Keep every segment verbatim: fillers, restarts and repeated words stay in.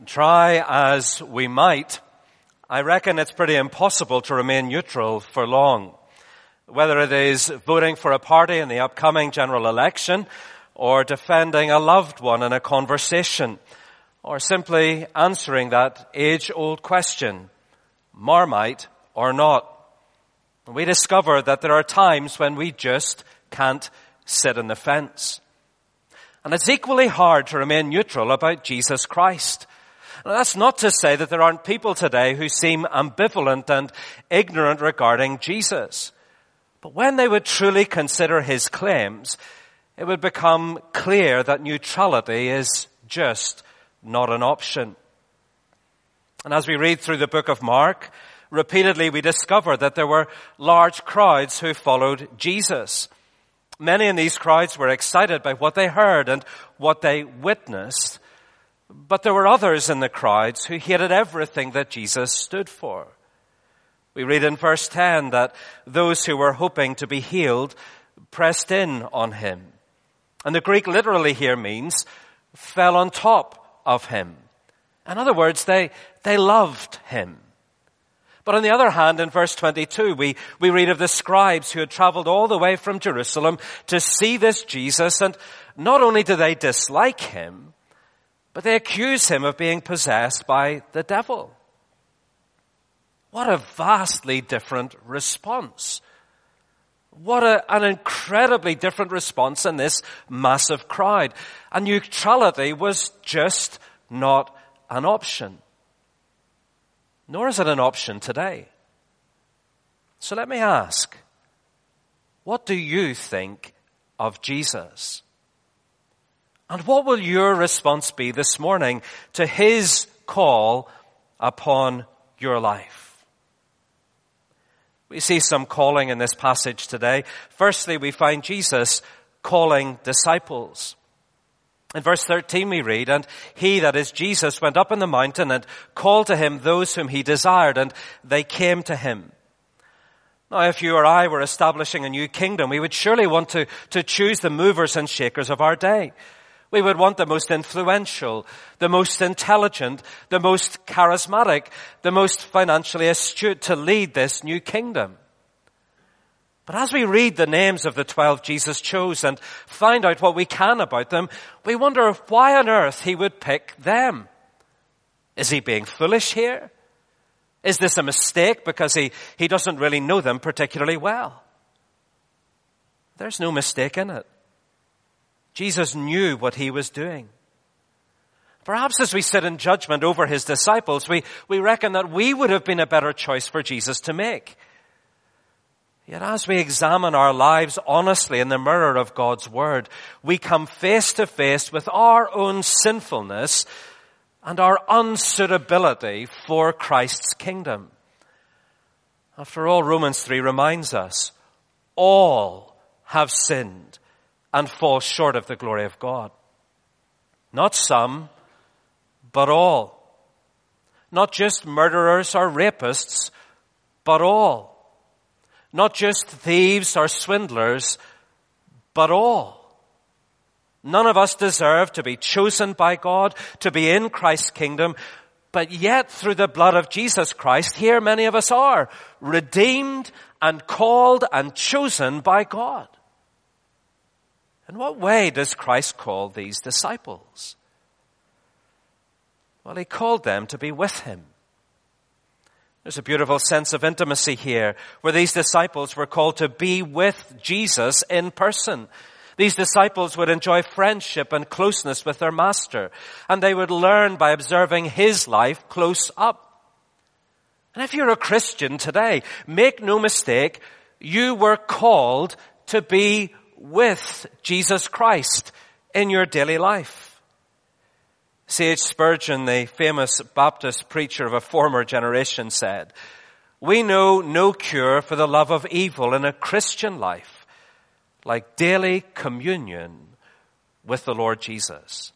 Try as we might, I reckon it's pretty impossible to remain neutral for long. Whether it is voting for a party in the upcoming general election, or defending a loved one in a conversation, or simply answering that age-old question, Marmite or not. We discover that there are times when we just can't sit on the fence. And it's equally hard to remain neutral about Jesus Christ. Now, that's not to say that there aren't people today who seem ambivalent and ignorant regarding Jesus. But when they would truly consider his claims, it would become clear that neutrality is just not an option. And as we read through the book of Mark, repeatedly we discover that there were large crowds who followed Jesus. Many in these crowds were excited by what they heard and what they witnessed. But there were others in the crowds who hated everything that Jesus stood for. We read in verse ten that those who were hoping to be healed pressed in on him. And the Greek literally here means fell on top of him. In other words, they, they loved him. But on the other hand, in verse twenty-two, we, we read of the scribes who had traveled all the way from Jerusalem to see this Jesus, and not only do they dislike him, but they accuse him of being possessed by the devil. What a vastly different response. What a, an incredibly different response in this massive crowd. And neutrality was just not an option. Nor is it an option today. So let me ask, what do you think of Jesus? And what will your response be this morning to his call upon your life? We see some calling in this passage today. Firstly, we find Jesus calling disciples. In verse thirteen we read, and he, that is Jesus, went up in the mountain and called to him those whom he desired, and they came to him. Now, if you or I were establishing a new kingdom, we would surely want to, to choose the movers and shakers of our day. We would want the most influential, the most intelligent, the most charismatic, the most financially astute to lead this new kingdom. But as we read the names of the twelve Jesus chose and find out what we can about them, we wonder why on earth he would pick them. Is he being foolish here? Is this a mistake because he, he doesn't really know them particularly well? There's no mistake in it. Jesus knew what he was doing. Perhaps as we sit in judgment over his disciples, we, we reckon that we would have been a better choice for Jesus to make. Yet as we examine our lives honestly in the mirror of God's word, we come face to face with our own sinfulness and our unsuitability for Christ's kingdom. After all, Romans three reminds us, all have sinned and fall short of the glory of God. Not some, but all. Not just murderers or rapists, but all. Not just thieves or swindlers, but all. None of us deserve to be chosen by God, to be in Christ's kingdom, but yet through the blood of Jesus Christ, here many of us are, redeemed and called and chosen by God. In what way does Christ call these disciples? Well, he called them to be with him. There's a beautiful sense of intimacy here, where these disciples were called to be with Jesus in person. These disciples would enjoy friendship and closeness with their master, and they would learn by observing his life close up. And if you're a Christian today, make no mistake, you were called to be with Jesus Christ in your daily life. C H Spurgeon, the famous Baptist preacher of a former generation, said, "We know no cure for the love of evil in a Christian life like daily communion with the Lord Jesus."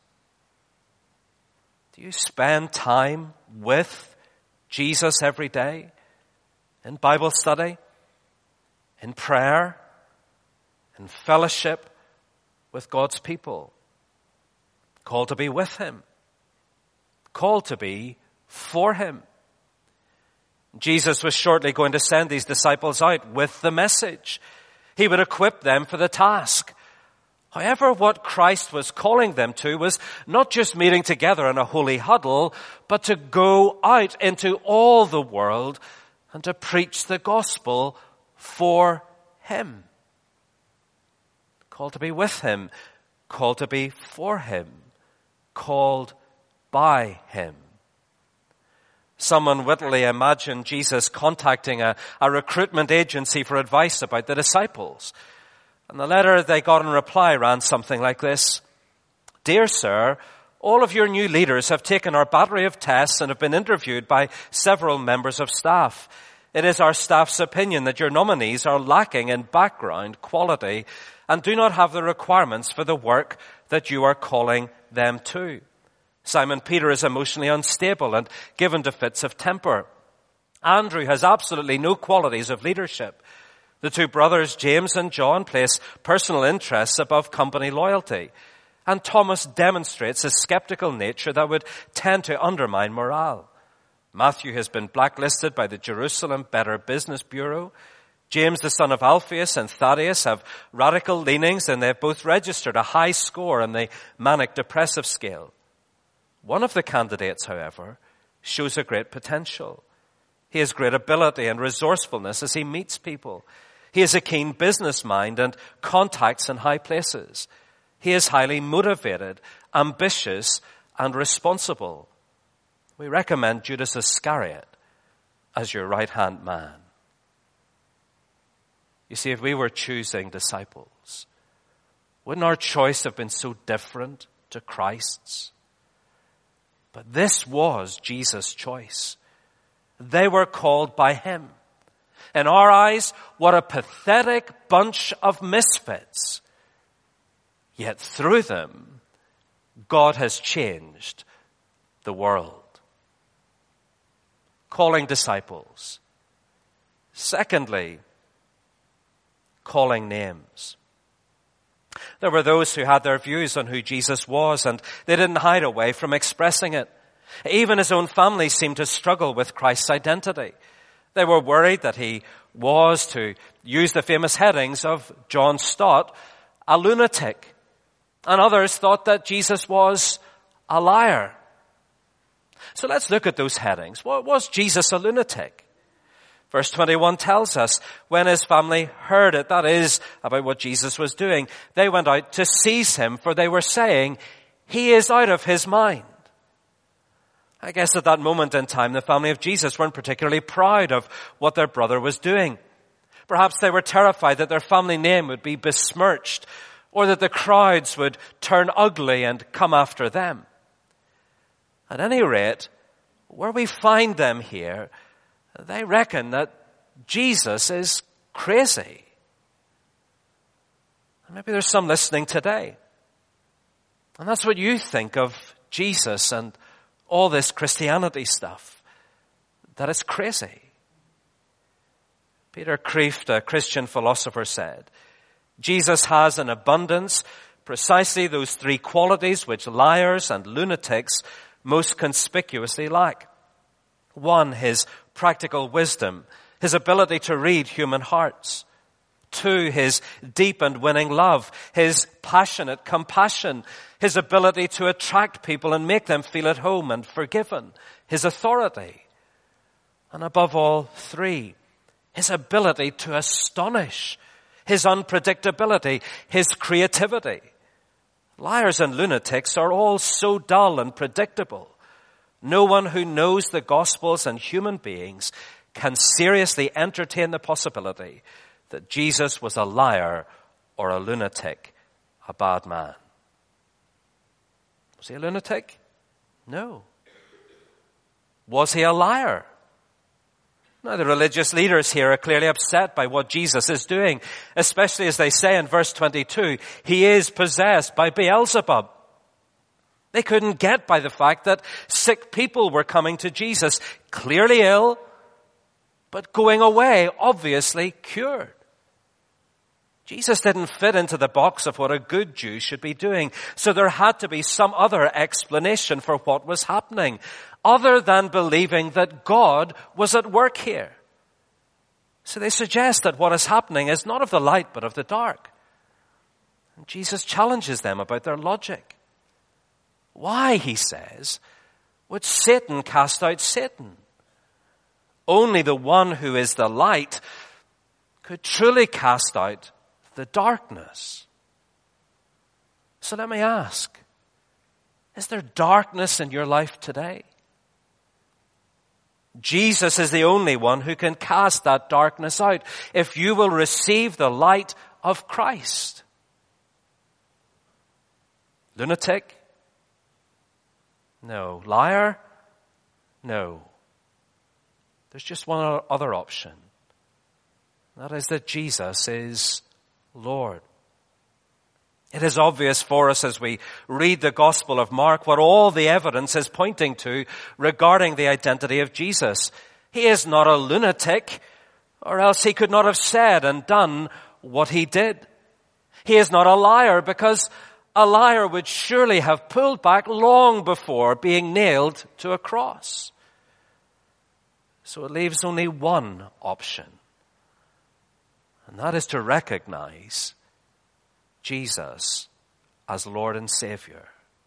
Do you spend time with Jesus every day? In Bible study? In prayer? In fellowship with God's people? Called to be with him. called to be for him. Jesus was shortly going to send these disciples out with the message. He would equip them for the task. However, what Christ was calling them to was not just meeting together in a holy huddle, but to go out into all the world and to preach the gospel for him. Called to be with him, called to be for him, called by him. Someone wittily imagined Jesus contacting a, a recruitment agency for advice about the disciples. And the letter they got in reply ran something like this. Dear sir, all of your new leaders have taken our battery of tests and have been interviewed by several members of staff. It is our staff's opinion that your nominees are lacking in background, quality, and do not have the requirements for the work that you are calling them to. Simon Peter is emotionally unstable and given to fits of temper. Andrew has absolutely no qualities of leadership. The two brothers, James and John, place personal interests above company loyalty. And Thomas demonstrates a skeptical nature that would tend to undermine morale. Matthew has been blacklisted by the Jerusalem Better Business Bureau. James, the son of Alphaeus, and Thaddeus have radical leanings, and they've both registered a high score on the manic-depressive scale. One of the candidates, however, shows a great potential. He has great ability and resourcefulness as he meets people. He has a keen business mind and contacts in high places. He is highly motivated, ambitious, and responsible. We recommend Judas Iscariot as your right-hand man. You see, if we were choosing disciples, wouldn't our choice have been so different to Christ's? But this was Jesus' choice. They were called by him. In our eyes, what a pathetic bunch of misfits. Yet through them, God has changed the world. Calling disciples. Secondly, calling names. There were those who had their views on who Jesus was, and they didn't hide away from expressing it. Even his own family seemed to struggle with Christ's identity. They were worried that he was, to use the famous headings of John Stott, a lunatic. And others thought that Jesus was a liar. So let's look at those headings. Was Jesus a lunatic? Verse twenty-one tells us, when his family heard it, that is, about what Jesus was doing, they went out to seize him, for they were saying, he is out of his mind. I guess at that moment in time, the family of Jesus weren't particularly proud of what their brother was doing. Perhaps they were terrified that their family name would be besmirched, or that the crowds would turn ugly and come after them. At any rate, where we find them here, they reckon that Jesus is crazy. Maybe there's some listening today. And that's what you think of Jesus and all this Christianity stuff. That it's crazy. Peter Kreeft, a Christian philosopher, said, Jesus has in abundance precisely those three qualities which liars and lunatics most conspicuously lack. One, his practical wisdom, his ability to read human hearts. Two, his deep and winning love, his passionate compassion, his ability to attract people and make them feel at home and forgiven, his authority. And above all, three, his ability to astonish, his unpredictability, his creativity. Liars and lunatics are all so dull and predictable. No one who knows the Gospels and human beings can seriously entertain the possibility that Jesus was a liar or a lunatic, a bad man. Was he a lunatic? No. Was he a liar? Now, the religious leaders here are clearly upset by what Jesus is doing, especially as they say in verse twenty-two, he is possessed by Beelzebub. They couldn't get by the fact that sick people were coming to Jesus, clearly ill, but going away, obviously cured. Jesus didn't fit into the box of what a good Jew should be doing. So there had to be some other explanation for what was happening, other than believing that God was at work here. So they suggest that what is happening is not of the light, but of the dark. And Jesus challenges them about their logic. Why, he says, would Satan cast out Satan? Only the one who is the light could truly cast out the darkness. So let me ask, is there darkness in your life today? Jesus is the only one who can cast that darkness out if you will receive the light of Christ. Lunatic? No. Liar? No. There's just one other option. That is that Jesus is Lord. It is obvious for us as we read the Gospel of Mark what all the evidence is pointing to regarding the identity of Jesus. He is not a lunatic, or else he could not have said and done what he did. He is not a liar, because a liar would surely have pulled back long before being nailed to a cross. So it leaves only one option, and that is to recognize Jesus as Lord and Savior.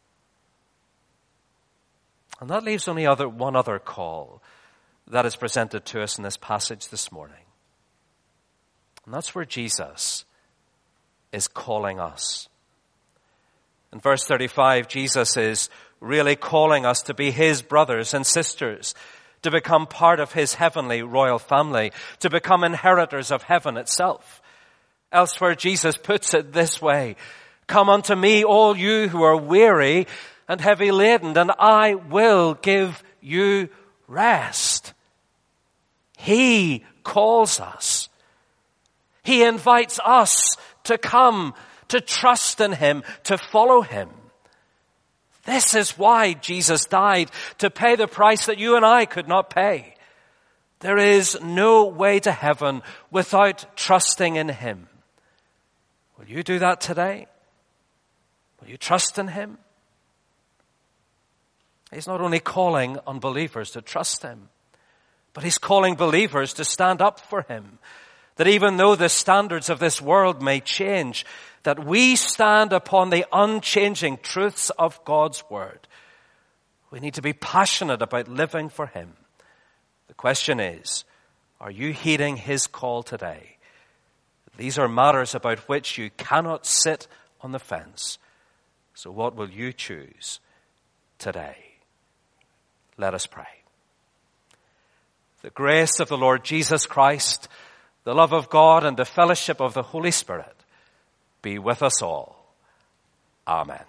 And that leaves only other, one other call that is presented to us in this passage this morning. And that's where Jesus is calling us. In verse thirty-five, Jesus is really calling us to be his brothers and sisters, to become part of his heavenly royal family, to become inheritors of heaven itself. Elsewhere, Jesus puts it this way: "Come unto me, all you who are weary and heavy laden, and I will give you rest." He calls us. He invites us to come, to trust in him, to follow him. This is why Jesus died, to pay the price that you and I could not pay. There is no way to heaven without trusting in him. Will you do that today? Will you trust in him? He's not only calling unbelievers to trust him, but he's calling believers to stand up for him. That even though the standards of this world may change, that we stand upon the unchanging truths of God's word. We need to be passionate about living for him. The question is, are you heeding his call today? These are matters about which you cannot sit on the fence. So what will you choose today? Let us pray. The grace of the Lord Jesus Christ, the love of God, and the fellowship of the Holy Spirit be with us all. Amen.